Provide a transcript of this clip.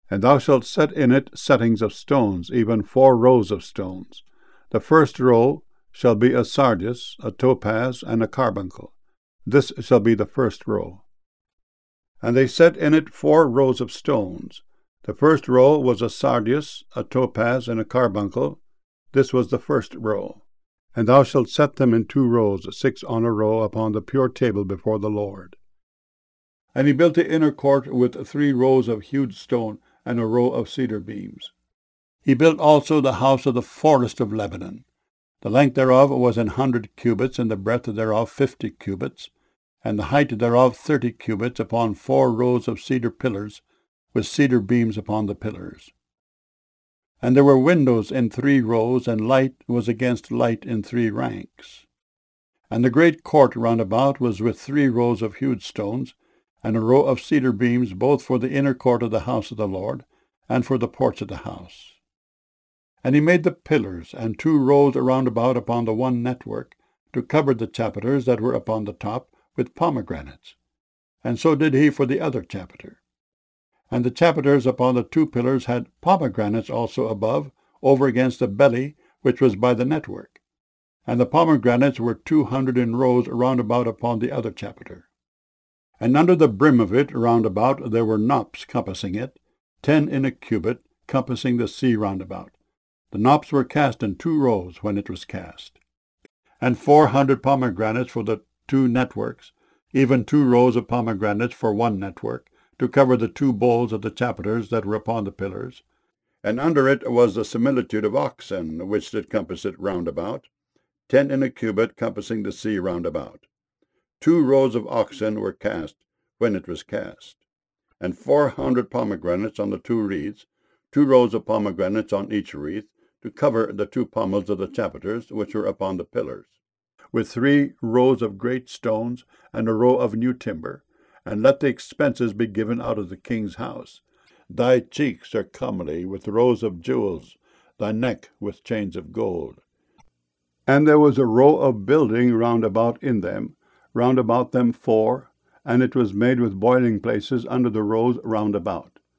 And thou shalt set in it settings of stones, even 4 rows of stones. The first row shall be a sardius, a topaz, and a carbuncle. This shall be the first row. And they set in it 4 rows of stones. The first row was a sardius, a topaz, and a carbuncle. This was the first row. And thou shalt set them in 2 rows, 6 on a row, upon the pure table before the Lord. And he built the inner court with 3 rows of hewed stone, and a row of cedar beams. He built also the house of the forest of Lebanon. The length thereof was 100 cubits, and the breadth thereof 50 cubits, and the height thereof 30 cubits, upon 4 rows of cedar pillars, with cedar beams upon the pillars. And there were windows in 3 rows, and light was against light in 3 ranks. And the great court round about was with 3 rows of hewed stones, and a row of cedar beams, both for the inner court of the house of the Lord, and for the porch of the house. And he made the pillars, and 2 rows around about upon the one network, to cover the chapiters that were upon the top, with pomegranates. And so did he for the other chapiter. And the chapiters upon the 2 pillars had pomegranates also above, over against the belly, which was by the network. And the pomegranates were 200 in rows round about upon the other chapiter. And under the brim of it round about there were knops compassing it, 10 in a cubit, compassing the sea round about. The knops were cast in 2 rows when it was cast. And 400 pomegranates for the 2 networks, even 2 rows of pomegranates for 1 network, to cover the 2 bowls of the chapiters that were upon the pillars. And under it was the similitude of oxen, which did compass it round about, 10 in a cubit, compassing the sea round about. 2 rows of oxen were cast when it was cast. And 400 pomegranates on the 2 wreaths, 2 rows of pomegranates on each wreath, to cover the 2 pommels of the chapiters which were upon the pillars, with 3 rows of great stones, and a row of new timber. And let the expenses be given out of the king's house. Thy cheeks are comely with rows of jewels, thy neck with chains of gold. And there was a row of building round about in them, round about them 4, and it was made with boiling places under the rows round about.